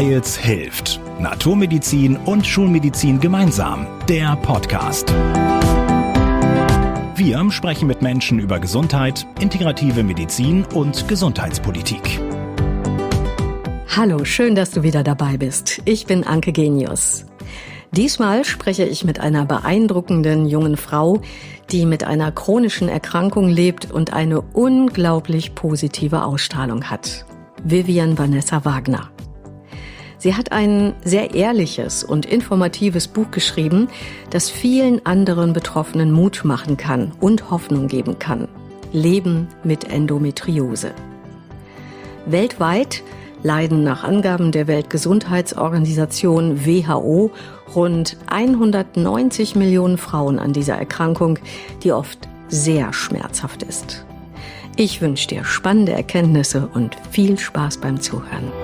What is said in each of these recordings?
Styles hilft. Naturmedizin und Schulmedizin gemeinsam. Der Podcast. Wir sprechen mit Menschen über Gesundheit, integrative Medizin und Gesundheitspolitik. Hallo, schön, dass du wieder dabei bist. Ich bin Anke Genius. Diesmal spreche ich mit einer beeindruckenden jungen Frau, die mit einer chronischen Erkrankung lebt und eine unglaublich positive Ausstrahlung hat. Vivian Vanessa Wagner. Sie hat ein sehr ehrliches und informatives Buch geschrieben, das vielen anderen Betroffenen Mut machen kann und Hoffnung geben kann. Leben mit Endometriose. Weltweit leiden nach Angaben der Weltgesundheitsorganisation WHO rund 190 Millionen Frauen an dieser Erkrankung, die oft sehr schmerzhaft ist. Ich wünsche dir spannende Erkenntnisse und viel Spaß beim Zuhören.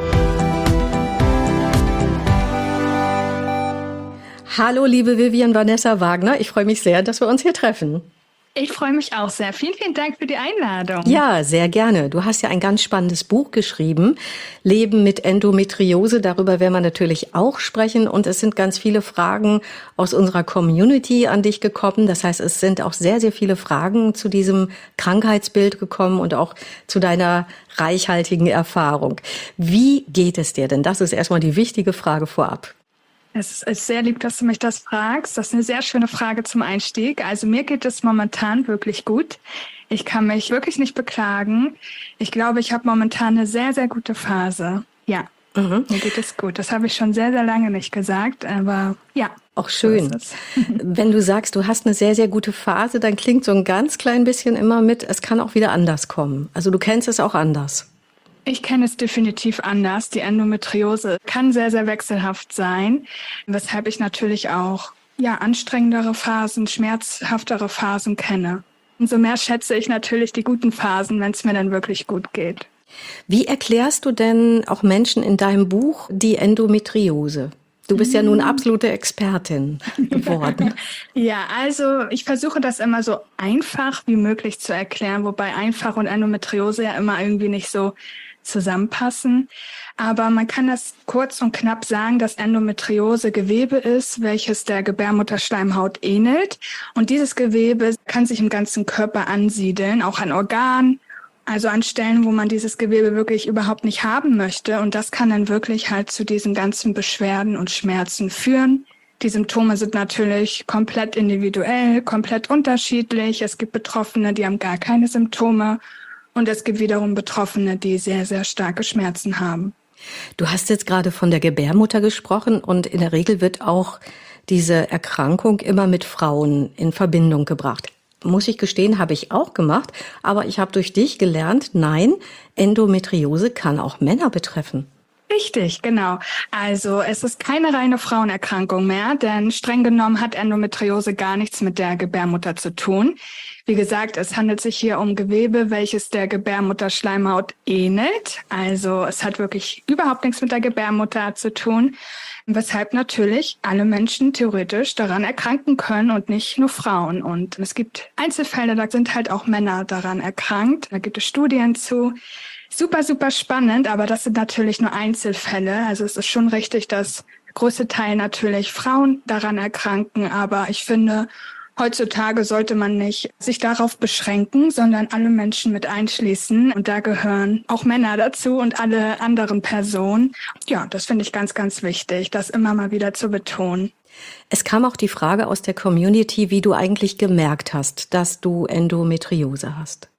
Hallo, liebe Vivian Vanessa Wagner. Ich freue mich sehr, dass wir uns hier treffen. Ich freue mich auch sehr. Vielen, vielen Dank für die Einladung. Ja, sehr gerne. Du hast ja ein ganz spannendes Buch geschrieben, Leben mit Endometriose. Darüber werden wir natürlich auch sprechen. Und es sind ganz viele Fragen aus unserer Community an dich gekommen. Das heißt, es sind auch sehr, sehr viele Fragen zu diesem Krankheitsbild gekommen und auch zu deiner reichhaltigen Erfahrung. Wie geht es dir denn? Das ist erstmal die wichtige Frage vorab. Es ist sehr lieb, dass du mich das fragst. Das ist eine sehr schöne Frage zum Einstieg. Also mir geht es momentan wirklich gut. Ich kann mich wirklich nicht beklagen. Ich glaube, ich habe momentan eine sehr, sehr gute Phase. Ja, Mir geht es gut. Das habe ich schon sehr, sehr lange nicht gesagt, aber ja. Auch schön. So wenn du sagst, du hast eine sehr, sehr gute Phase, dann klingt so ein ganz klein bisschen immer mit, es kann auch wieder anders kommen. Also du kennst es auch anders. Ich kenne es definitiv anders. Die Endometriose kann sehr, sehr wechselhaft sein, weshalb ich natürlich auch anstrengendere Phasen, schmerzhaftere Phasen kenne. Umso mehr schätze ich natürlich die guten Phasen, wenn es mir dann wirklich gut geht. Wie erklärst du denn auch Menschen in deinem Buch die Endometriose? Du bist ja nun absolute Expertin geworden. Ja, also ich versuche das immer so einfach wie möglich zu erklären, wobei einfach und Endometriose ja immer irgendwie nicht so zusammenpassen. Aber man kann das kurz und knapp sagen, dass Endometriose Gewebe ist, welches der Gebärmutterschleimhaut ähnelt. Und dieses Gewebe kann sich im ganzen Körper ansiedeln, auch an Organen, also an Stellen, wo man dieses Gewebe wirklich überhaupt nicht haben möchte. Und das kann dann wirklich halt zu diesen ganzen Beschwerden und Schmerzen führen. Die Symptome sind natürlich komplett individuell, komplett unterschiedlich. Es gibt Betroffene, die haben gar keine Symptome. Und es gibt wiederum Betroffene, die sehr, sehr starke Schmerzen haben. Du hast jetzt gerade von der Gebärmutter gesprochen und in der Regel wird auch diese Erkrankung immer mit Frauen in Verbindung gebracht. Muss ich gestehen, habe ich auch gemacht, aber ich habe durch dich gelernt, nein, Endometriose kann auch Männer betreffen. Richtig, genau. Also es ist keine reine Frauenerkrankung mehr, denn streng genommen hat Endometriose gar nichts mit der Gebärmutter zu tun. Wie gesagt, es handelt sich hier um Gewebe, welches der Gebärmutterschleimhaut ähnelt. Also es hat wirklich überhaupt nichts mit der Gebärmutter zu tun, weshalb natürlich alle Menschen theoretisch daran erkranken können und nicht nur Frauen. Und es gibt Einzelfälle, da sind halt auch Männer daran erkrankt. Da gibt es Studien zu. Super, super spannend, aber das sind natürlich nur Einzelfälle. Also es ist schon richtig, dass der größte Teil natürlich Frauen daran erkranken. Aber ich finde, heutzutage sollte man nicht sich darauf beschränken, sondern alle Menschen mit einschließen. Und da gehören auch Männer dazu und alle anderen Personen. Ja, das finde ich ganz, ganz wichtig, das immer mal wieder zu betonen. Es kam auch die Frage aus der Community, wie du eigentlich gemerkt hast, dass du Endometriose hast.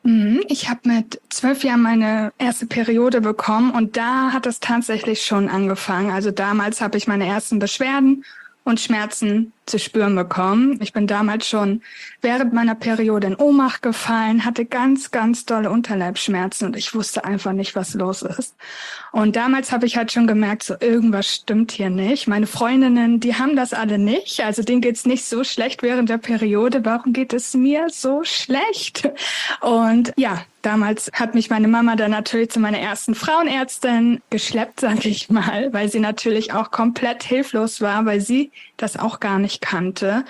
Ich habe mit 12 Jahren meine erste Periode bekommen und da hat es tatsächlich schon angefangen. Also damals habe ich meine ersten Beschwerden und Schmerzen zu spüren bekommen. Ich bin damals schon während meiner Periode in Ohnmacht gefallen, hatte ganz, ganz dolle Unterleibsschmerzen und ich wusste einfach nicht, was los ist. Und damals habe ich halt schon gemerkt, so irgendwas stimmt hier nicht. Meine Freundinnen, die haben das alle nicht. Also denen geht's nicht so schlecht während der Periode. Warum geht es mir so schlecht? Und ja, damals hat mich meine Mama dann natürlich zu meiner ersten Frauenärztin geschleppt, sage ich mal, weil sie natürlich auch komplett hilflos war, weil sie das auch gar nicht kannte.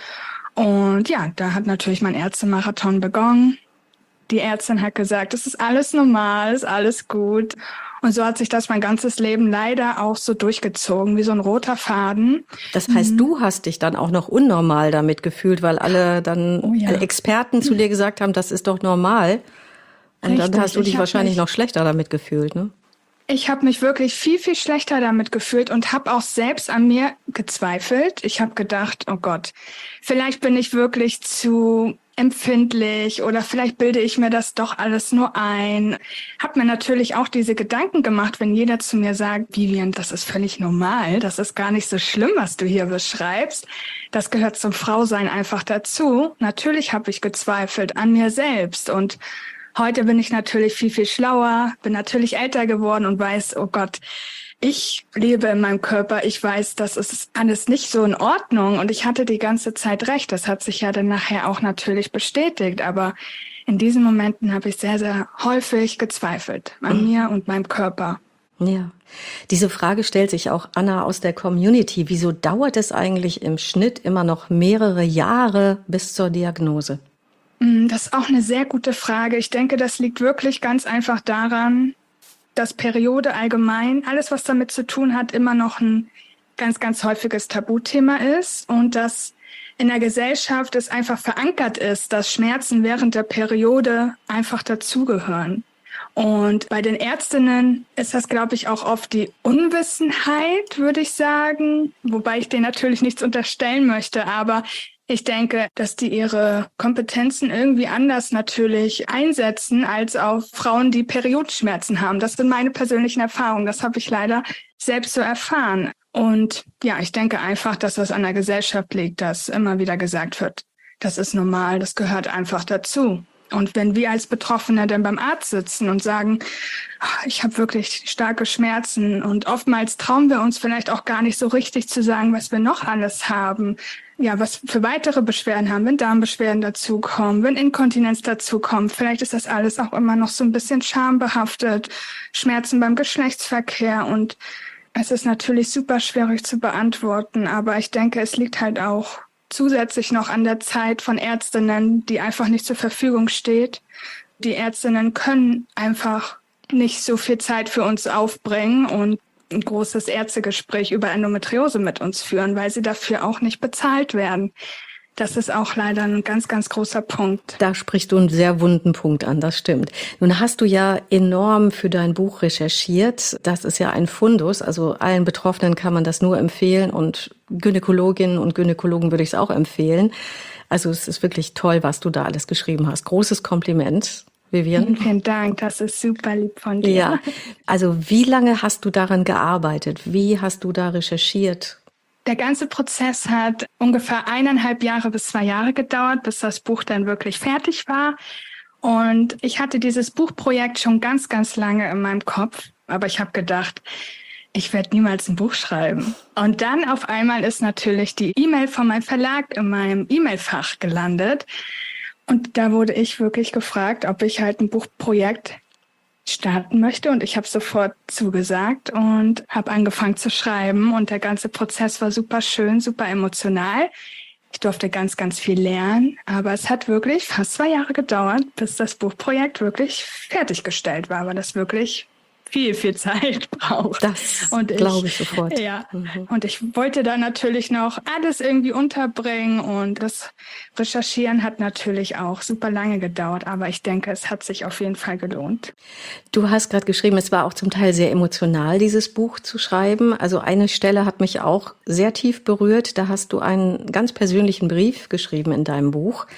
Und ja, da hat natürlich mein Ärztemarathon begonnen. Die Ärztin hat gesagt, es ist alles normal, ist alles gut. Und so hat sich das mein ganzes Leben leider auch so durchgezogen, wie so ein roter Faden. Das heißt, du hast dich dann auch noch unnormal damit gefühlt, weil alle dann Experten zu dir gesagt haben, das ist doch normal. Und Richtig, dann hast du dich wahrscheinlich noch schlechter damit gefühlt, ne? Ich habe mich wirklich viel, viel schlechter damit gefühlt und habe auch selbst an mir gezweifelt. Ich habe gedacht, oh Gott, vielleicht bin ich wirklich zu empfindlich oder vielleicht bilde ich mir das doch alles nur ein. Hab mir natürlich auch diese Gedanken gemacht, wenn jeder zu mir sagt, Vivian, das ist völlig normal, das ist gar nicht so schlimm, was du hier beschreibst. Das gehört zum Frausein einfach dazu. Natürlich habe ich gezweifelt an mir selbst und heute bin ich natürlich viel, viel schlauer, bin natürlich älter geworden und weiß, oh Gott, ich lebe in meinem Körper. Ich weiß, das ist alles nicht so in Ordnung und ich hatte die ganze Zeit recht. Das hat sich ja dann nachher auch natürlich bestätigt. Aber in diesen Momenten habe ich sehr, sehr häufig gezweifelt an mir und meinem Körper. Ja, diese Frage stellt sich auch Anna aus der Community. Wieso dauert es eigentlich im Schnitt immer noch mehrere Jahre bis zur Diagnose? Das ist auch eine sehr gute Frage. Ich denke, das liegt wirklich ganz einfach daran, dass Periode allgemein, alles was damit zu tun hat, immer noch ein ganz, ganz häufiges Tabuthema ist und dass in der Gesellschaft es einfach verankert ist, dass Schmerzen während der Periode einfach dazugehören. Und bei den Ärztinnen ist das, glaube ich, auch oft die Unwissenheit, würde ich sagen, wobei ich denen natürlich nichts unterstellen möchte, aber ich denke, dass die ihre Kompetenzen irgendwie anders natürlich einsetzen als auf Frauen, die Periodenschmerzen haben. Das sind meine persönlichen Erfahrungen. Das habe ich leider selbst so erfahren. Und ja, ich denke einfach, dass das an der Gesellschaft liegt, dass immer wieder gesagt wird, das ist normal, das gehört einfach dazu. Und wenn wir als Betroffene dann beim Arzt sitzen und sagen, ich habe wirklich starke Schmerzen und oftmals trauen wir uns vielleicht auch gar nicht so richtig zu sagen, was wir noch alles haben, ja, was für weitere Beschwerden haben, wenn Darmbeschwerden dazukommen, wenn Inkontinenz dazukommt. Vielleicht ist das alles auch immer noch so ein bisschen schambehaftet, Schmerzen beim Geschlechtsverkehr und es ist natürlich super schwierig zu beantworten, aber ich denke, es liegt halt auch zusätzlich noch an der Zeit von Ärztinnen, die einfach nicht zur Verfügung steht. Die Ärztinnen können einfach nicht so viel Zeit für uns aufbringen und ein großes Ärztegespräch über Endometriose mit uns führen, weil sie dafür auch nicht bezahlt werden. Das ist auch leider ein ganz, ganz großer Punkt. Da sprichst du einen sehr wunden Punkt an, das stimmt. Nun hast du ja enorm für dein Buch recherchiert. Das ist ja ein Fundus, also allen Betroffenen kann man das nur empfehlen und Gynäkologinnen und Gynäkologen würde ich es auch empfehlen. Also es ist wirklich toll, was du da alles geschrieben hast. Großes Kompliment, Vivian. Vielen Dank, das ist super lieb von dir. Ja, also wie lange hast du daran gearbeitet? Wie hast du da recherchiert? Der ganze Prozess hat ungefähr 1,5 Jahre bis 2 Jahre gedauert, bis das Buch dann wirklich fertig war. Und ich hatte dieses Buchprojekt schon ganz, ganz lange in meinem Kopf. Aber ich habe gedacht, ich werde niemals ein Buch schreiben. Und dann auf einmal ist natürlich die E-Mail von meinem Verlag in meinem E-Mail-Fach gelandet. Und da wurde ich wirklich gefragt, ob ich halt ein Buchprojekt starten möchte und ich habe sofort zugesagt und habe angefangen zu schreiben und der ganze Prozess war super schön, super emotional. Ich durfte ganz, ganz viel lernen, aber es hat wirklich fast 2 Jahre gedauert, bis das Buchprojekt wirklich fertiggestellt war, weil das wirklich viel, viel Zeit braucht. Das glaube ich sofort. Ja, und ich wollte da natürlich noch alles irgendwie unterbringen und das Recherchieren hat natürlich auch super lange gedauert, aber ich denke, es hat sich auf jeden Fall gelohnt. Du hast gerade geschrieben, es war auch zum Teil sehr emotional, dieses Buch zu schreiben. Also eine Stelle hat mich auch sehr tief berührt. Da hast du einen ganz persönlichen Brief geschrieben in deinem Buch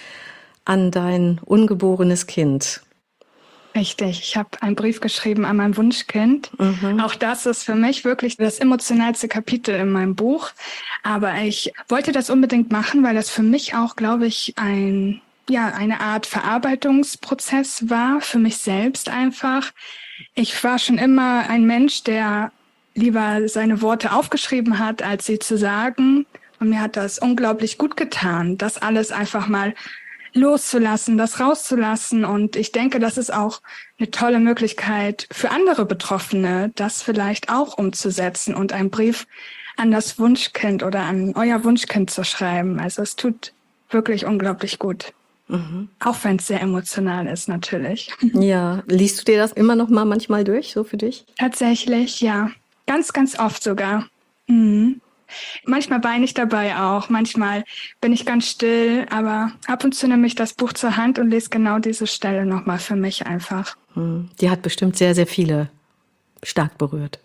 an dein ungeborenes Kind. Richtig, ich habe einen Brief geschrieben an mein Wunschkind. Auch das ist für mich wirklich das emotionalste Kapitel in meinem Buch. Aber ich wollte das unbedingt machen, weil das für mich auch, glaube ich, eine Art Verarbeitungsprozess war, für mich selbst einfach. Ich war schon immer ein Mensch, der lieber seine Worte aufgeschrieben hat, als sie zu sagen. Und mir hat das unglaublich gut getan, das alles einfach mal loszulassen, das rauszulassen. Und ich denke, das ist auch eine tolle Möglichkeit für andere Betroffene, das vielleicht auch umzusetzen und einen Brief an das Wunschkind oder an euer Wunschkind zu schreiben. Also es tut wirklich unglaublich gut. Auch wenn es sehr emotional ist, natürlich. Ja, liest du dir das immer noch mal manchmal durch, so für dich? Tatsächlich, ja. Ganz, ganz oft sogar. Mhm. Manchmal weine ich dabei auch, manchmal bin ich ganz still, aber ab und zu nehme ich das Buch zur Hand und lese genau diese Stelle nochmal für mich einfach. Die hat bestimmt sehr, sehr viele stark berührt.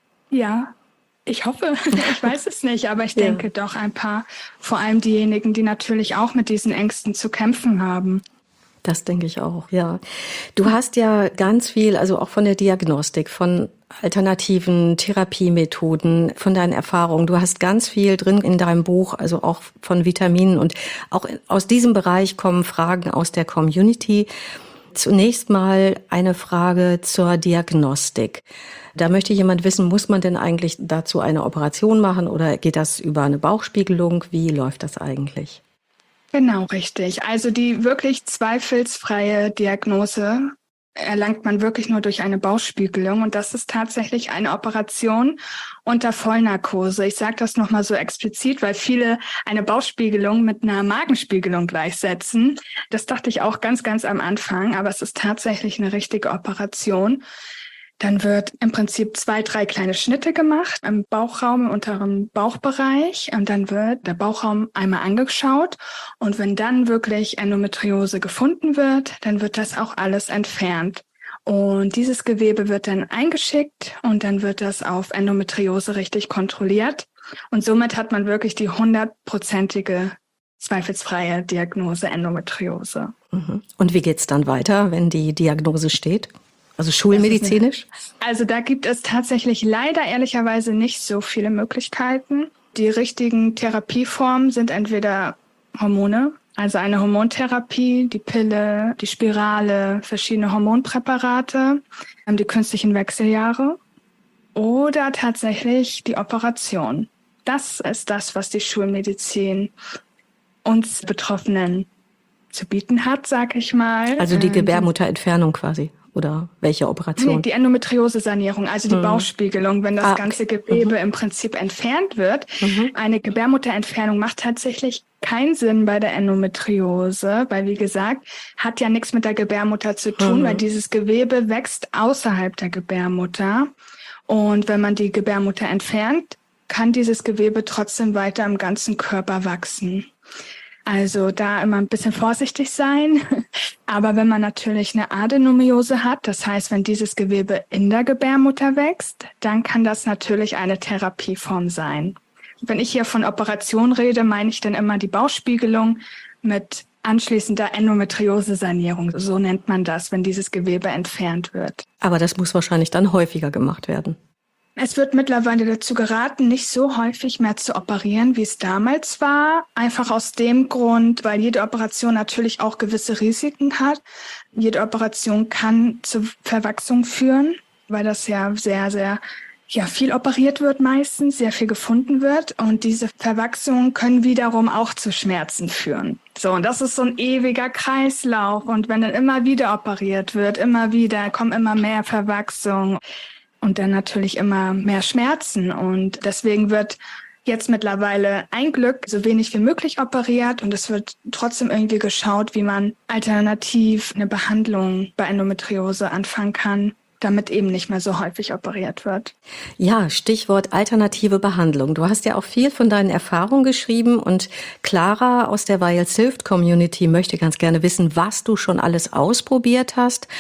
Ja, ich hoffe, ich weiß es nicht, aber ich denke doch ein paar, vor allem diejenigen, die natürlich auch mit diesen Ängsten zu kämpfen haben. Das denke ich auch, ja. Du hast ja ganz viel, also auch von der Diagnostik, von alternativen Therapiemethoden, von deinen Erfahrungen. Du hast ganz viel drin in deinem Buch, also auch von Vitaminen. Und auch aus diesem Bereich kommen Fragen aus der Community. Zunächst mal eine Frage zur Diagnostik. Da möchte jemand wissen, muss man denn eigentlich dazu eine Operation machen oder geht das über eine Bauchspiegelung? Wie läuft das eigentlich? Genau, richtig. Also die wirklich zweifelsfreie Diagnose erlangt man wirklich nur durch eine Bauchspiegelung und das ist tatsächlich eine Operation unter Vollnarkose. Ich sage das nochmal so explizit, weil viele eine Bauchspiegelung mit einer Magenspiegelung gleichsetzen. Das dachte ich auch ganz, ganz am Anfang, aber es ist tatsächlich eine richtige Operation. Dann wird im Prinzip 2, 3 kleine Schnitte gemacht im Bauchraum, im unteren Bauchbereich. Und dann wird der Bauchraum einmal angeschaut. Und wenn dann wirklich Endometriose gefunden wird, dann wird das auch alles entfernt. Und dieses Gewebe wird dann eingeschickt und dann wird das auf Endometriose richtig kontrolliert. Und somit hat man wirklich die 100%ige zweifelsfreie Diagnose Endometriose. Und wie geht's dann weiter, wenn die Diagnose steht? Also schulmedizinisch? Also da gibt es tatsächlich leider ehrlicherweise nicht so viele Möglichkeiten. Die richtigen Therapieformen sind entweder Hormone, also eine Hormontherapie, die Pille, die Spirale, verschiedene Hormonpräparate, die künstlichen Wechseljahre oder tatsächlich die Operation. Das ist das, was die Schulmedizin uns Betroffenen zu bieten hat, sag ich mal. Also die Gebärmutterentfernung quasi. Oder welche Operation? Nee, die Endometriose-Sanierung, also die Bauchspiegelung, wenn das ganze Gewebe im Prinzip entfernt wird. Eine Gebärmutterentfernung macht tatsächlich keinen Sinn bei der Endometriose, weil wie gesagt, hat ja nichts mit der Gebärmutter zu tun, weil dieses Gewebe wächst außerhalb der Gebärmutter. Und wenn man die Gebärmutter entfernt, kann dieses Gewebe trotzdem weiter im ganzen Körper wachsen. Also da immer ein bisschen vorsichtig sein. Aber wenn man natürlich eine Adenomiose hat, das heißt, wenn dieses Gewebe in der Gebärmutter wächst, dann kann das natürlich eine Therapieform sein. Wenn ich hier von Operation rede, meine ich dann immer die Bauchspiegelung mit anschließender Endometriose-Sanierung. So nennt man das, wenn dieses Gewebe entfernt wird. Aber das muss wahrscheinlich dann häufiger gemacht werden. Es wird mittlerweile dazu geraten, nicht so häufig mehr zu operieren, wie es damals war. Einfach aus dem Grund, weil jede Operation natürlich auch gewisse Risiken hat. Jede Operation kann zu Verwachsung führen, weil das ja sehr, sehr viel operiert wird meistens, sehr viel gefunden wird. Und diese Verwachsungen können wiederum auch zu Schmerzen führen. So, und das ist so ein ewiger Kreislauf. Und wenn dann immer wieder operiert wird, immer wieder, kommen immer mehr Verwachsungen. Und dann natürlich immer mehr Schmerzen. Und deswegen wird jetzt mittlerweile ein Glück so wenig wie möglich operiert. Und es wird trotzdem irgendwie geschaut, wie man alternativ eine Behandlung bei Endometriose anfangen kann, damit eben nicht mehr so häufig operiert wird. Ja, Stichwort alternative Behandlung. Du hast ja auch viel von deinen Erfahrungen geschrieben und Clara aus der Weils Hilft Community möchte ganz gerne wissen, was du schon alles ausprobiert hast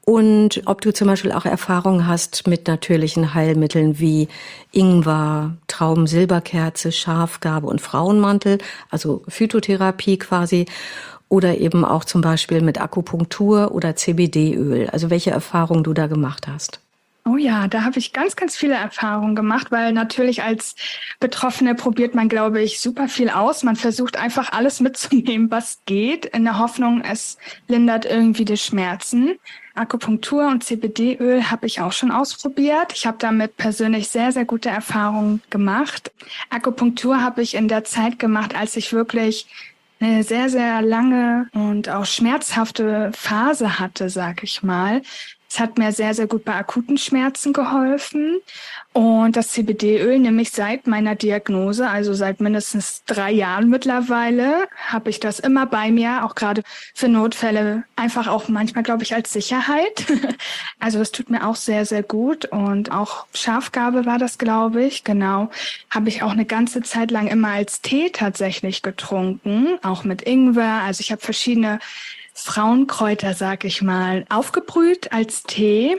und ob du zum Beispiel auch Erfahrungen hast mit natürlichen Heilmitteln wie Ingwer, Traubensilberkerze, Schafgarbe und Frauenmantel, also Phytotherapie quasi. Oder eben auch zum Beispiel mit Akupunktur oder CBD-Öl. Also welche Erfahrungen du da gemacht hast? Oh ja, da habe ich ganz, ganz viele Erfahrungen gemacht, weil natürlich als Betroffene probiert man, glaube ich, super viel aus. Man versucht einfach alles mitzunehmen, was geht, in der Hoffnung, es lindert irgendwie die Schmerzen. Akupunktur und CBD-Öl habe ich auch schon ausprobiert. Ich habe damit persönlich sehr, sehr gute Erfahrungen gemacht. Akupunktur habe ich in der Zeit gemacht, als ich wirklich eine sehr, sehr lange und auch schmerzhafte Phase hatte, sag ich mal. Es hat mir sehr, sehr gut bei akuten Schmerzen geholfen. Und das CBD-Öl nehme ich seit meiner Diagnose, also seit mindestens 3 Jahren mittlerweile, habe ich das immer bei mir, auch gerade für Notfälle, einfach auch manchmal, glaube ich, als Sicherheit. Also das tut mir auch sehr, sehr gut. Und auch Schafgarbe war das, glaube ich, genau. Habe ich auch eine ganze Zeit lang immer als Tee tatsächlich getrunken, auch mit Ingwer. Also ich habe verschiedene Frauenkräuter, sag ich mal, aufgebrüht als Tee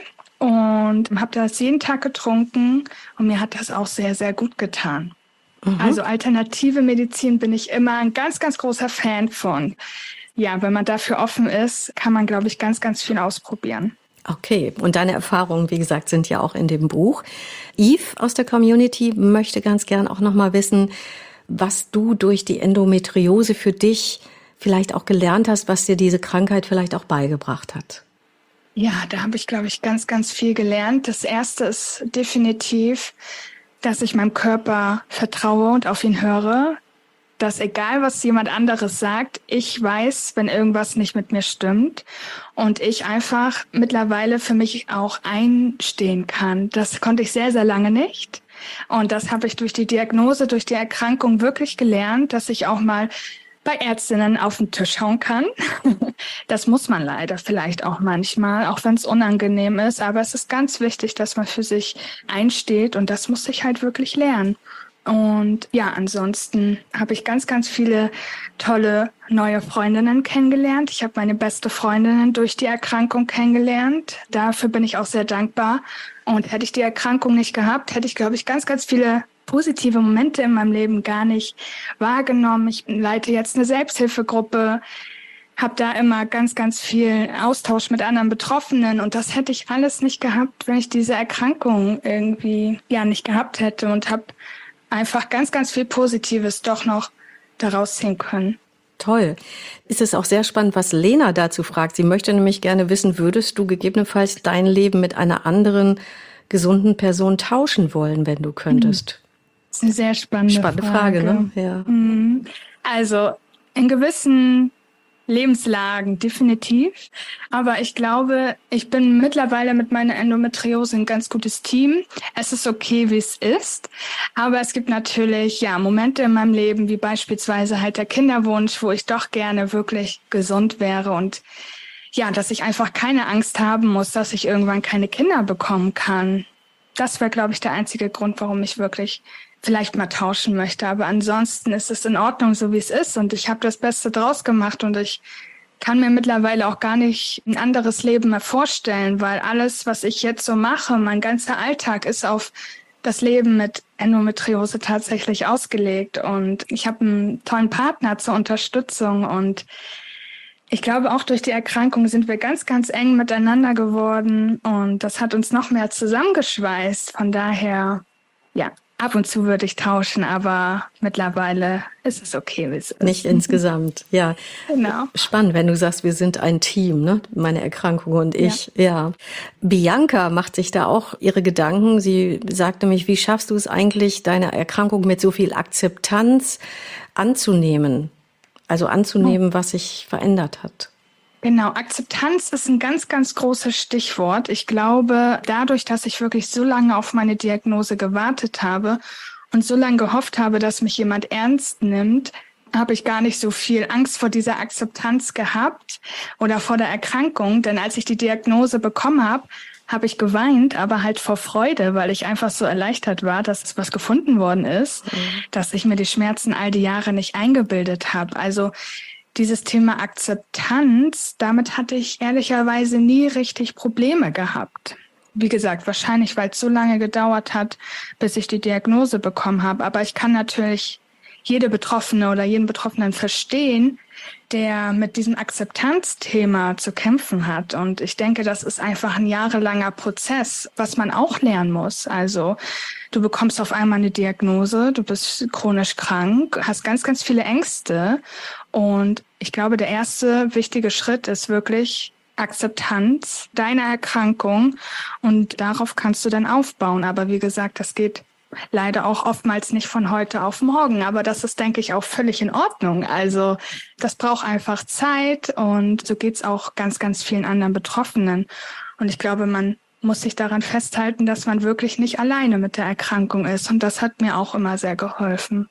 und habe das jeden Tag getrunken und mir hat das auch sehr, sehr gut getan. Also alternative Medizin bin ich immer ein ganz, ganz großer Fan von. Ja, wenn man dafür offen ist, kann man, glaube ich, ganz, ganz viel ausprobieren. Okay, und deine Erfahrungen, wie gesagt, sind ja auch in dem Buch. Yves aus der Community möchte ganz gern auch noch mal wissen, was du durch die Endometriose für dich vielleicht auch gelernt hast, was dir diese Krankheit vielleicht auch beigebracht hat. Ja, da habe ich, glaube ich, ganz, ganz viel gelernt. Das Erste ist definitiv, dass ich meinem Körper vertraue und auf ihn höre. Dass egal, was jemand anderes sagt, ich weiß, wenn irgendwas nicht mit mir stimmt. Und ich einfach mittlerweile für mich auch einstehen kann. Das konnte ich sehr, sehr lange nicht. Und das habe ich durch die Diagnose, durch die Erkrankung wirklich gelernt, dass ich auch mal bei Ärztinnen auf den Tisch hauen kann. Das muss man leider vielleicht auch manchmal, auch wenn es unangenehm ist. Aber es ist ganz wichtig, dass man für sich einsteht und das muss ich halt wirklich lernen. Und ja, ansonsten habe ich ganz, ganz viele tolle neue Freundinnen kennengelernt. Ich habe meine beste Freundin durch die Erkrankung kennengelernt. Dafür bin ich auch sehr dankbar. Und hätte ich die Erkrankung nicht gehabt, hätte ich, glaube ich, ganz, ganz viele positive Momente in meinem Leben gar nicht wahrgenommen. Ich leite jetzt eine Selbsthilfegruppe, habe da immer ganz, ganz viel Austausch mit anderen Betroffenen und das hätte ich alles nicht gehabt, wenn ich diese Erkrankung irgendwie nicht gehabt hätte und habe einfach ganz, ganz viel Positives doch noch daraus ziehen können. Toll. Ist es auch sehr spannend, was Lena dazu fragt. Sie möchte nämlich gerne wissen, würdest du gegebenenfalls dein Leben mit einer anderen gesunden Person tauschen wollen, wenn du könntest? Das ist eine sehr spannende Frage, ne? Ja. Also in gewissen Lebenslagen definitiv. Aber ich glaube, ich bin mittlerweile mit meiner Endometriose ein ganz gutes Team. Es ist okay, wie es ist. Aber es gibt natürlich Momente in meinem Leben, wie beispielsweise halt der Kinderwunsch, wo ich doch gerne wirklich gesund wäre und dass ich einfach keine Angst haben muss, dass ich irgendwann keine Kinder bekommen kann. Das wäre, glaube ich, der einzige Grund, warum ich wirklich vielleicht mal tauschen möchte. Aber ansonsten ist es in Ordnung, so wie es ist. Und ich habe das Beste draus gemacht. Und ich kann mir mittlerweile auch gar nicht ein anderes Leben mehr vorstellen, weil alles, was ich jetzt so mache, mein ganzer Alltag ist auf das Leben mit Endometriose tatsächlich ausgelegt. Und ich habe einen tollen Partner zur Unterstützung. Und ich glaube, auch durch die Erkrankung sind wir ganz, ganz eng miteinander geworden. Und das hat uns noch mehr zusammengeschweißt. Von daher, ab und zu würde ich tauschen, aber mittlerweile ist es okay, wie es ist. Nicht insgesamt, ja. Genau. Spannend, wenn du sagst, wir sind ein Team, ne? Meine Erkrankung und ich, ja. Bianca macht sich da auch ihre Gedanken. Sie sagt nämlich, wie schaffst du es eigentlich, deine Erkrankung mit so viel Akzeptanz anzunehmen? Also anzunehmen, was sich verändert hat. Genau, Akzeptanz ist ein ganz, ganz großes Stichwort. Ich glaube, dadurch, dass ich wirklich so lange auf meine Diagnose gewartet habe und so lange gehofft habe, dass mich jemand ernst nimmt, habe ich gar nicht so viel Angst vor dieser Akzeptanz gehabt oder vor der Erkrankung. Denn als ich die Diagnose bekommen habe, habe ich geweint, aber halt vor Freude, weil ich einfach so erleichtert war, dass was gefunden worden ist, dass ich mir die Schmerzen all die Jahre nicht eingebildet habe. Also dieses Thema Akzeptanz, damit hatte ich ehrlicherweise nie richtig Probleme gehabt. Wie gesagt, wahrscheinlich, weil es so lange gedauert hat, bis ich die Diagnose bekommen habe. Aber ich kann natürlich jede Betroffene oder jeden Betroffenen verstehen, der mit diesem Akzeptanzthema zu kämpfen hat. Und ich denke, das ist einfach ein jahrelanger Prozess, was man auch lernen muss. Also du bekommst auf einmal eine Diagnose, du bist chronisch krank, hast ganz, ganz viele Ängste. Und ich glaube, der erste wichtige Schritt ist wirklich Akzeptanz deiner Erkrankung. Und darauf kannst du dann aufbauen. Aber wie gesagt, das geht leider auch oftmals nicht von heute auf morgen. Aber das ist, denke ich, auch völlig in Ordnung. Also das braucht einfach Zeit und so geht's auch ganz, ganz vielen anderen Betroffenen. Und ich glaube, man muss sich daran festhalten, dass man wirklich nicht alleine mit der Erkrankung ist. Und das hat mir auch immer sehr geholfen.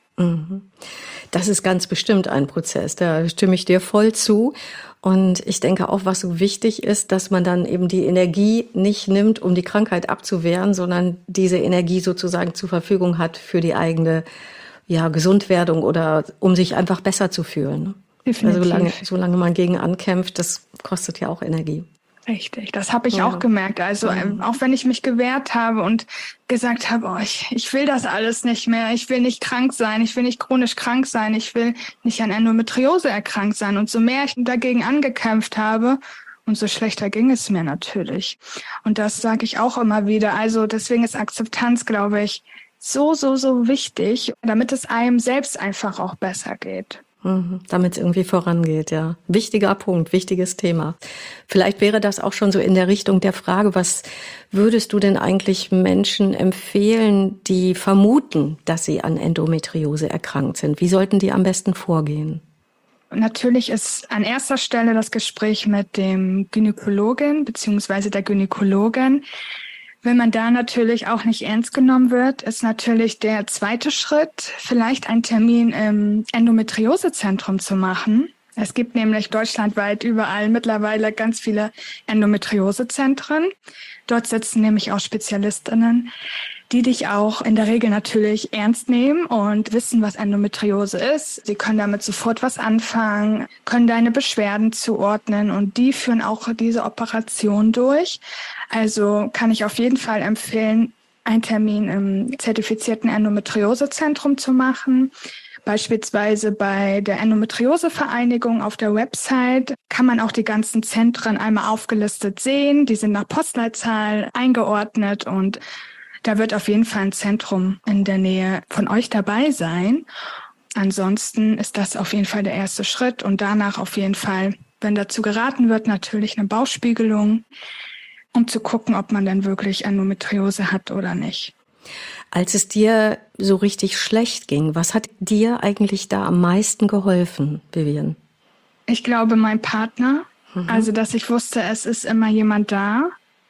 Das ist ganz bestimmt ein Prozess, da stimme ich dir voll zu. Und ich denke auch, was so wichtig ist, dass man dann eben die Energie nicht nimmt, um die Krankheit abzuwehren, sondern diese Energie sozusagen zur Verfügung hat für die eigene Gesundwerdung oder um sich einfach besser zu fühlen. Definitiv. Also solange man gegen ankämpft, das kostet ja auch Energie. Richtig, das habe ich auch gemerkt. Also auch wenn ich mich gewehrt habe und gesagt habe, ich will das alles nicht mehr, ich will nicht krank sein, ich will nicht chronisch krank sein, ich will nicht an Endometriose erkrankt sein. Und so mehr ich dagegen angekämpft habe, umso schlechter ging es mir natürlich. Und das sage ich auch immer wieder. Also deswegen ist Akzeptanz, glaube ich, so wichtig, damit es einem selbst einfach auch besser geht. Damit es irgendwie vorangeht, ja. Wichtiger Punkt, wichtiges Thema. Vielleicht wäre das auch schon so in der Richtung der Frage, was würdest du denn eigentlich Menschen empfehlen, die vermuten, dass sie an Endometriose erkrankt sind? Wie sollten die am besten vorgehen? Natürlich ist an erster Stelle das Gespräch mit dem Gynäkologen bzw. der Gynäkologin. Wenn man da natürlich auch nicht ernst genommen wird, ist natürlich der zweite Schritt, vielleicht einen Termin im Endometriosezentrum zu machen. Es gibt nämlich deutschlandweit überall mittlerweile ganz viele Endometriosezentren. Dort sitzen nämlich auch Spezialistinnen, die dich auch in der Regel natürlich ernst nehmen und wissen, was Endometriose ist. Sie können damit sofort was anfangen, können deine Beschwerden zuordnen und die führen auch diese Operation durch. Also kann ich auf jeden Fall empfehlen, einen Termin im zertifizierten Endometriosezentrum zu machen. Beispielsweise bei der Endometriosevereinigung auf der Website kann man auch die ganzen Zentren einmal aufgelistet sehen. Die sind nach Postleitzahl eingeordnet und da wird auf jeden Fall ein Zentrum in der Nähe von euch dabei sein. Ansonsten ist das auf jeden Fall der erste Schritt und danach auf jeden Fall, wenn dazu geraten wird, natürlich eine Bauchspiegelung, um zu gucken, ob man dann wirklich Endometriose hat oder nicht. Als es dir so richtig schlecht ging, was hat dir eigentlich da am meisten geholfen, Vivian? Ich glaube, mein Partner. Also, dass ich wusste, es ist immer jemand da.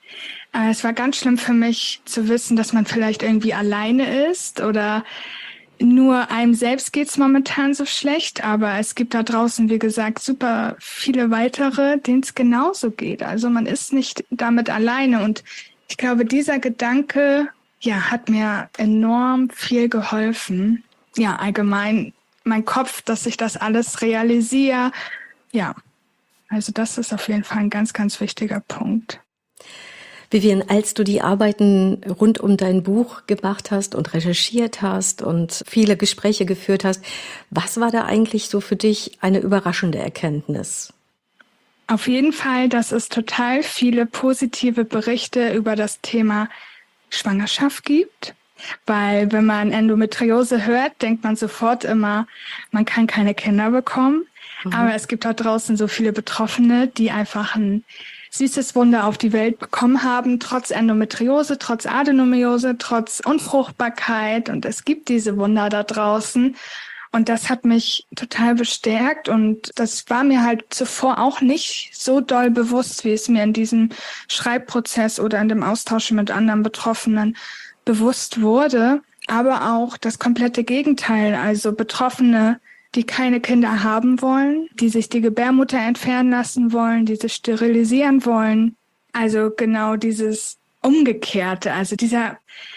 Es war ganz schlimm für mich zu wissen, dass man vielleicht irgendwie alleine ist oder nur einem selbst geht's momentan so schlecht. Aber es gibt da draußen, wie gesagt, super viele weitere, denen es genauso geht. Also man ist nicht damit alleine. Und ich glaube, dieser Gedanke, hat mir enorm viel geholfen. Ja, allgemein mein Kopf, dass ich das alles realisiere. Ja, also das ist auf jeden Fall ein ganz, ganz wichtiger Punkt. Vivian, als du die Arbeiten rund um dein Buch gemacht hast und recherchiert hast und viele Gespräche geführt hast, was war da eigentlich so für dich eine überraschende Erkenntnis? Auf jeden Fall, dass es total viele positive Berichte über das Thema Schwangerschaft gibt. Weil wenn man Endometriose hört, denkt man sofort immer, man kann keine Kinder bekommen. Aber es gibt da draußen so viele Betroffene, die einfach ein süßes Wunder auf die Welt bekommen haben, trotz Endometriose, trotz Adenomiose, trotz Unfruchtbarkeit. Und es gibt diese Wunder da draußen. Und das hat mich total bestärkt. Und das war mir halt zuvor auch nicht so doll bewusst, wie es mir in diesem Schreibprozess oder in dem Austausch mit anderen Betroffenen bewusst wurde. Aber auch das komplette Gegenteil, also Betroffene, die keine Kinder haben wollen, die sich die Gebärmutter entfernen lassen wollen, die sich sterilisieren wollen. Also genau dieses Umgekehrte, also dieser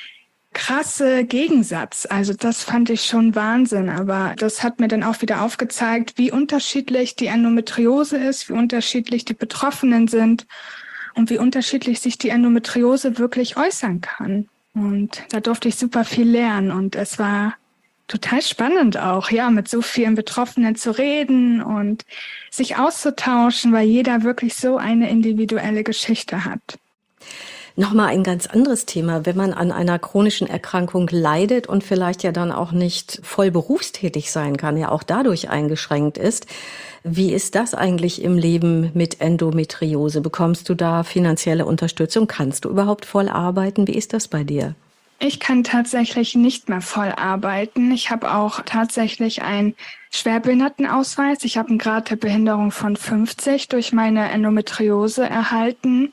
krasse Gegensatz. Also das fand ich schon Wahnsinn, aber das hat mir dann auch wieder aufgezeigt, wie unterschiedlich die Endometriose ist, wie unterschiedlich die Betroffenen sind und wie unterschiedlich sich die Endometriose wirklich äußern kann. Und da durfte ich super viel lernen und es war total spannend auch, mit so vielen Betroffenen zu reden und sich auszutauschen, weil jeder wirklich so eine individuelle Geschichte hat. Nochmal ein ganz anderes Thema, wenn man an einer chronischen Erkrankung leidet und vielleicht ja dann auch nicht voll berufstätig sein kann, ja auch dadurch eingeschränkt ist. Wie ist das eigentlich im Leben mit Endometriose? Bekommst du da finanzielle Unterstützung? Kannst du überhaupt voll arbeiten? Wie ist das bei dir? Ich kann tatsächlich nicht mehr voll arbeiten. Ich habe auch tatsächlich einen Schwerbehindertenausweis. Ich habe einen Grad der Behinderung von 50 durch meine Endometriose erhalten.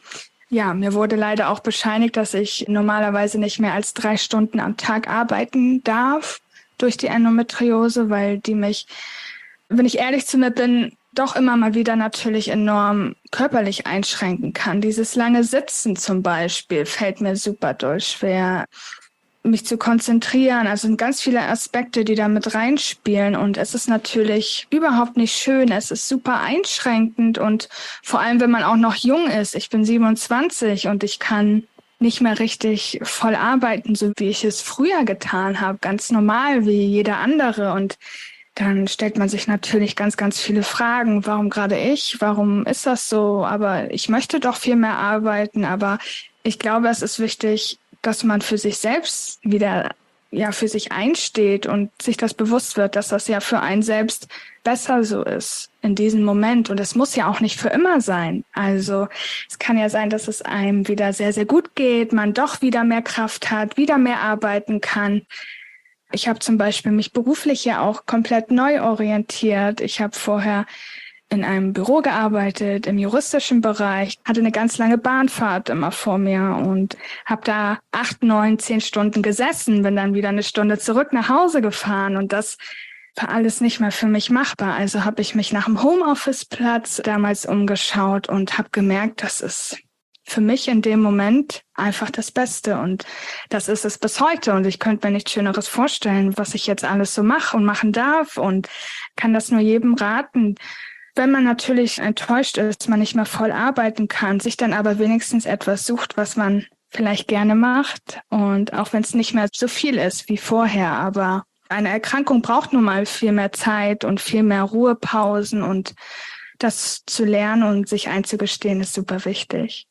Ja, mir wurde leider auch bescheinigt, dass ich normalerweise nicht mehr als 3 Stunden am Tag arbeiten darf durch die Endometriose, weil die mich, wenn ich ehrlich zu mir bin, doch immer mal wieder natürlich enorm körperlich einschränken kann. Dieses lange Sitzen zum Beispiel fällt mir super doll schwer, mich zu konzentrieren. Also sind ganz viele Aspekte, die da mit reinspielen. Und es ist natürlich überhaupt nicht schön. Es ist super einschränkend. Und vor allem, wenn man auch noch jung ist. Ich bin 27 und ich kann nicht mehr richtig voll arbeiten, so wie ich es früher getan habe. Ganz normal, wie jeder andere. Und dann stellt man sich natürlich ganz, ganz viele Fragen. Warum gerade ich? Warum ist das so? Aber ich möchte doch viel mehr arbeiten. Aber ich glaube, es ist wichtig, dass man für sich selbst wieder für sich einsteht und sich das bewusst wird, dass das ja für einen selbst besser so ist in diesem Moment. Und es muss ja auch nicht für immer sein. Also es kann ja sein, dass es einem wieder sehr, sehr gut geht, man doch wieder mehr Kraft hat, wieder mehr arbeiten kann. Ich habe zum Beispiel mich beruflich ja auch komplett neu orientiert. Ich habe vorher in einem Büro gearbeitet, im juristischen Bereich, hatte eine ganz lange Bahnfahrt immer vor mir und habe da 8, 9, 10 Stunden gesessen, bin dann wieder eine Stunde zurück nach Hause gefahren und das war alles nicht mehr für mich machbar. Also habe ich mich nach dem Homeoffice-Platz damals umgeschaut und habe gemerkt, das ist für mich in dem Moment einfach das Beste und das ist es bis heute und ich könnte mir nichts Schöneres vorstellen, was ich jetzt alles so mache und machen darf und kann das nur jedem raten. Wenn man natürlich enttäuscht ist, man nicht mehr voll arbeiten kann, sich dann aber wenigstens etwas sucht, was man vielleicht gerne macht. Und auch wenn es nicht mehr so viel ist wie vorher, aber eine Erkrankung braucht nun mal viel mehr Zeit und viel mehr Ruhepausen und das zu lernen und sich einzugestehen ist super wichtig.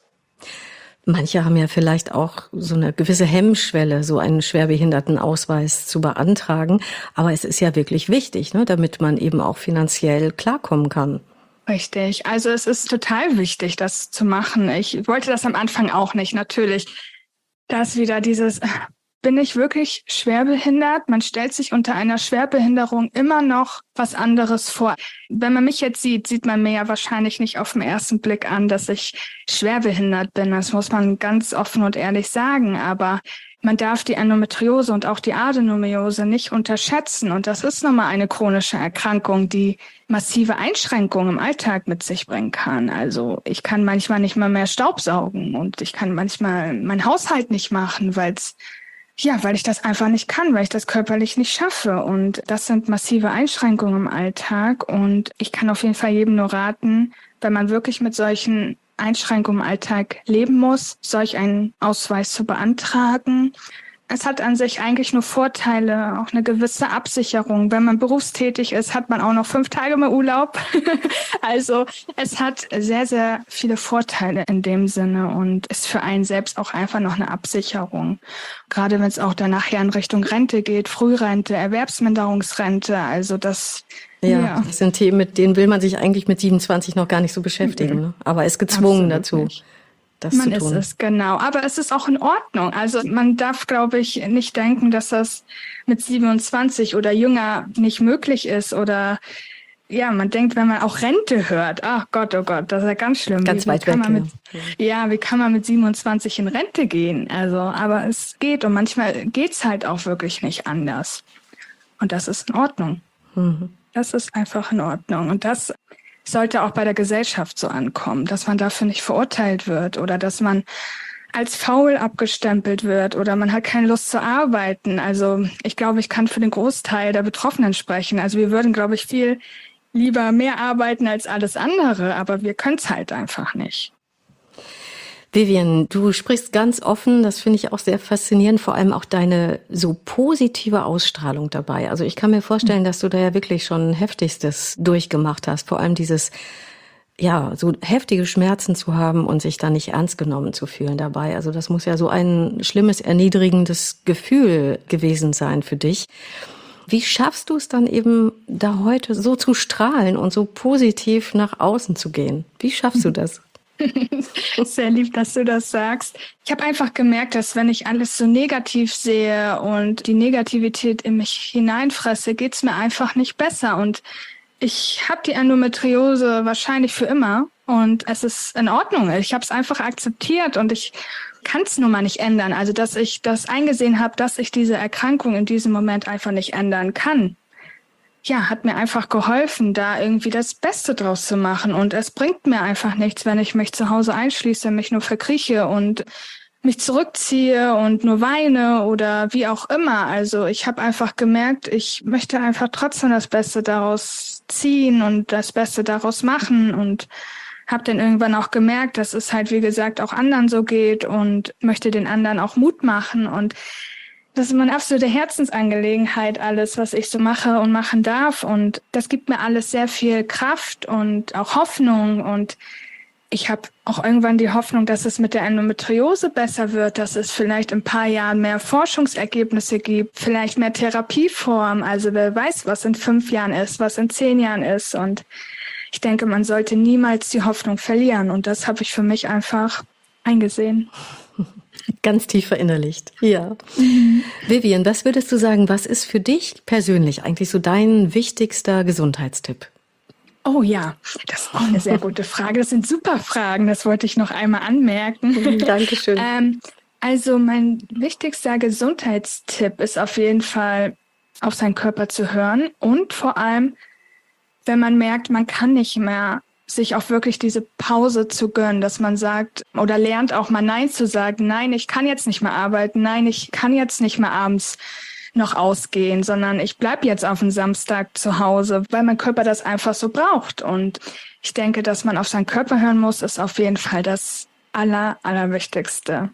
Manche haben ja vielleicht auch so eine gewisse Hemmschwelle, so einen Schwerbehindertenausweis zu beantragen. Aber es ist ja wirklich wichtig, ne, damit man eben auch finanziell klarkommen kann. Richtig. Also es ist total wichtig, das zu machen. Ich wollte das am Anfang auch nicht, natürlich. Da ist wieder dieses, bin ich wirklich schwerbehindert? Man stellt sich unter einer Schwerbehinderung immer noch was anderes vor. Wenn man mich jetzt sieht, sieht man mir ja wahrscheinlich nicht auf den ersten Blick an, dass ich schwerbehindert bin. Das muss man ganz offen und ehrlich sagen. Aber man darf die Endometriose und auch die Adenomiose nicht unterschätzen. Und das ist nochmal eine chronische Erkrankung, die massive Einschränkungen im Alltag mit sich bringen kann. Also ich kann manchmal nicht mal mehr Staubsaugen und ich kann manchmal meinen Haushalt nicht machen, weil ich das einfach nicht kann, weil ich das körperlich nicht schaffe. Und das sind massive Einschränkungen im Alltag. Und ich kann auf jeden Fall jedem nur raten, wenn man wirklich mit solchen Einschränkungen im Alltag leben muss, solch einen Ausweis zu beantragen. Es hat an sich eigentlich nur Vorteile, auch eine gewisse Absicherung. Wenn man berufstätig ist, hat man auch noch 5 Tage mehr Urlaub. Also es hat sehr, sehr viele Vorteile in dem Sinne und ist für einen selbst auch einfach noch eine Absicherung. Gerade wenn es auch dann nachher in Richtung Rente geht, Frührente, Erwerbsminderungsrente, also das... Ja, das sind Themen, mit denen will man sich eigentlich mit 27 noch gar nicht so beschäftigen, ne? Aber ist gezwungen dazu. Nicht. Das man zu tun. ist es, genau. Aber es ist auch in Ordnung. Also man darf, glaube ich, nicht denken, dass das mit 27 oder jünger nicht möglich ist. Oder ja, man denkt, wenn man auch Rente hört, ach Gott, oh Gott, das ist ja ganz schlimm. Ganz weit weg, wie kann man mit 27 in Rente gehen? Also, aber es geht und manchmal geht's halt auch wirklich nicht anders. Und das ist in Ordnung. Mhm. Das ist einfach in Ordnung. Und das sollte auch bei der Gesellschaft so ankommen, dass man dafür nicht verurteilt wird oder dass man als faul abgestempelt wird oder man hat keine Lust zu arbeiten. Also ich glaube, ich kann für den Großteil der Betroffenen sprechen. Also wir würden, glaube ich, viel lieber mehr arbeiten als alles andere, aber wir können es halt einfach nicht. Vivian, du sprichst ganz offen, das finde ich auch sehr faszinierend, vor allem auch deine so positive Ausstrahlung dabei. Also ich kann mir vorstellen, dass du da ja wirklich schon Heftigstes durchgemacht hast, vor allem dieses, ja, so heftige Schmerzen zu haben und sich da nicht ernst genommen zu fühlen dabei. Also das muss ja so ein schlimmes, erniedrigendes Gefühl gewesen sein für dich. Wie schaffst du es dann eben, da heute so zu strahlen und so positiv nach außen zu gehen? Wie schaffst du das? Sehr lieb, dass du das sagst. Ich habe einfach gemerkt, dass wenn ich alles so negativ sehe und die Negativität in mich hineinfresse, geht's mir einfach nicht besser. Und ich habe die Endometriose wahrscheinlich für immer. und es ist in Ordnung. Ich habe es einfach akzeptiert und ich kann es nun mal nicht ändern. Also, dass ich das eingesehen habe, dass ich diese Erkrankung in diesem Moment einfach nicht ändern kann. Ja, hat mir einfach geholfen, da irgendwie das Beste draus zu machen. Und es bringt mir einfach nichts, wenn ich mich zu Hause einschließe, mich nur verkrieche und mich zurückziehe und nur weine oder wie auch immer. Also ich habe einfach gemerkt, ich möchte einfach trotzdem das Beste daraus ziehen und das Beste daraus machen und habe dann irgendwann auch gemerkt, dass es halt, wie gesagt, auch anderen so geht und möchte den anderen auch Mut machen. Und das ist meine absolute Herzensangelegenheit, alles, was ich so mache und machen darf. Und das gibt mir alles sehr viel Kraft und auch Hoffnung. Und ich habe auch irgendwann die Hoffnung, dass es mit der Endometriose besser wird, dass es vielleicht in ein paar Jahren mehr Forschungsergebnisse gibt, vielleicht mehr Therapieformen. Also wer weiß, was in 5 Jahren ist, was in 10 Jahren ist. Und ich denke, man sollte niemals die Hoffnung verlieren. Und das habe ich für mich einfach eingesehen. Ganz tief verinnerlicht. Ja. Vivian, was würdest du sagen, was ist für dich persönlich eigentlich so dein wichtigster Gesundheitstipp? Oh ja, das ist auch eine sehr gute Frage. Das sind super Fragen, das wollte ich noch einmal anmerken. Dankeschön. Also mein wichtigster Gesundheitstipp ist auf jeden Fall, auf seinen Körper zu hören und vor allem, wenn man merkt, man kann nicht mehr, sich auch wirklich diese Pause zu gönnen, dass man sagt oder lernt auch mal Nein zu sagen. Nein, ich kann jetzt nicht mehr arbeiten. Nein, ich kann jetzt nicht mehr abends noch ausgehen, sondern ich bleibe jetzt auf den Samstag zu Hause, weil mein Körper das einfach so braucht. Und ich denke, dass man auf seinen Körper hören muss, ist auf jeden Fall das Allerwichtigste.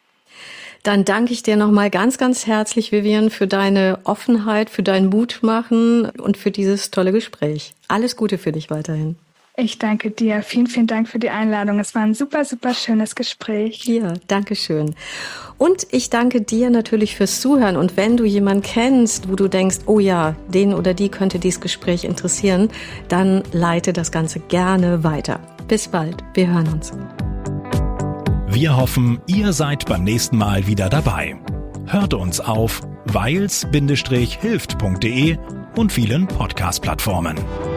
Dann danke ich dir nochmal ganz, ganz herzlich, Vivian, für deine Offenheit, für dein Mutmachen und für dieses tolle Gespräch. Alles Gute für dich weiterhin. Ich danke dir. Vielen, vielen Dank für die Einladung. Es war ein super, super schönes Gespräch. Ja, danke schön. Und ich danke dir natürlich fürs Zuhören. Und wenn du jemanden kennst, wo du denkst, oh ja, den oder die könnte dieses Gespräch interessieren, dann leite das Ganze gerne weiter. Bis bald. Wir hören uns. Wir hoffen, ihr seid beim nächsten Mal wieder dabei. Hört uns auf weils-hilft.de und vielen Podcast-Plattformen.